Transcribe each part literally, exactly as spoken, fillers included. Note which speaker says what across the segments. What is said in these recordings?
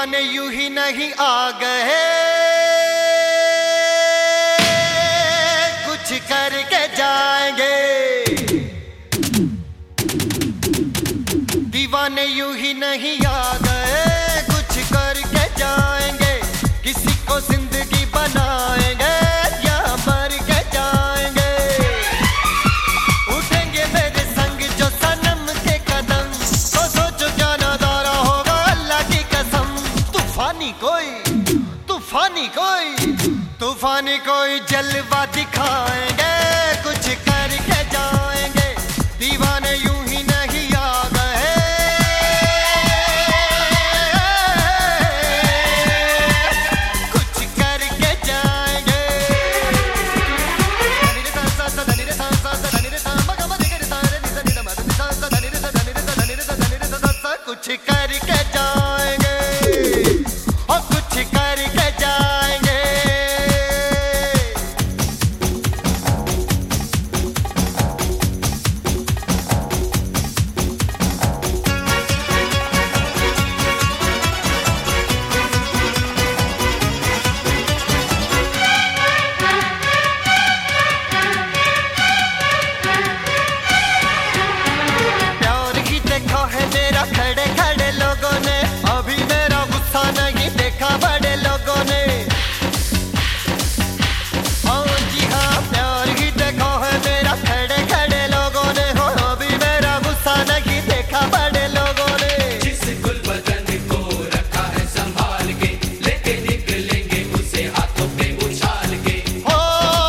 Speaker 1: दीवाने यूं ही नहीं आ गए, कुछ करके जाएंगे। दीवाने यूं ही नहीं आ गए, कुछ करके जाएंगे। किसी को जिंदगी बनाएंगे या मर के जाएंगे। उठेंगे मेरे संग जो सनम के कदम, तो सोचो क्या नजारा होगा अल्लाह की कसम। तूफानी कोई तूफानी कोई तूफानी कोई जलवा दिखाएंगे, कुछ करके जाएंगे। दीवाने यूं ही नहीं आ गए, कुछ करके जाएंगे। कुछ करके जाएंगे और कुछ करके जाएंगे। खड़े खड़े लोगों ने अभी मेरा गुस्सा नहीं देखा बड़े लोगों ने। ओ जी हाँ, प्यार ही देखा है मेरा खड़े खड़े लोगों ने। हो अभी मेरा गुस्सा नहीं देखा बड़े लोगों ने।
Speaker 2: जिस गुल बदन को रखा है संभाल के, लेके निकलेंगे उसे हाथों पे उछाल के।
Speaker 1: हो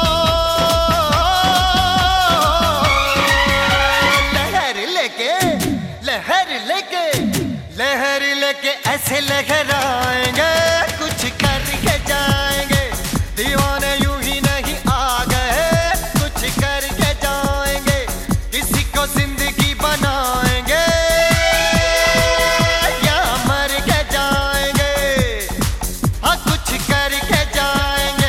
Speaker 1: लहर लेके लहर लेके लहर लेके ऐसे लहराएंगे, कुछ करके जाएंगे। दीवाने यूं ही नहीं आ गए, कुछ करके जाएंगे। किसी को जिंदगी बनाएंगे या मर के जाएंगे। हाँ, कुछ करके जाएंगे।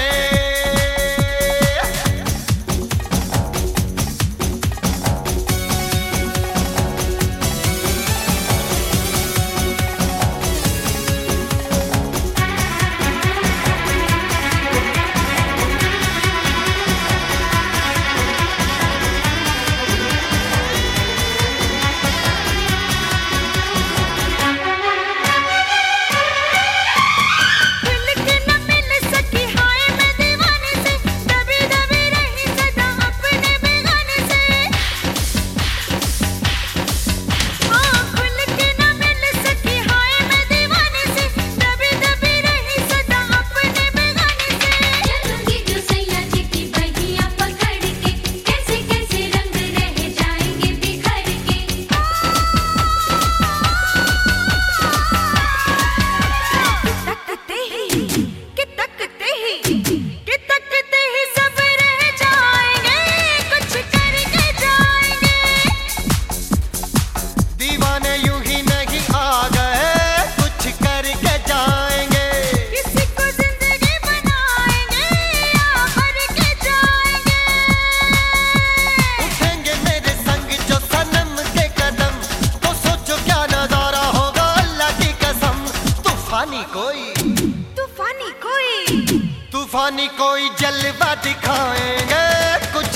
Speaker 1: तूफानी कोई तूफानी कोई तूफानी कोई जलवा दिखाएंगे, कुछ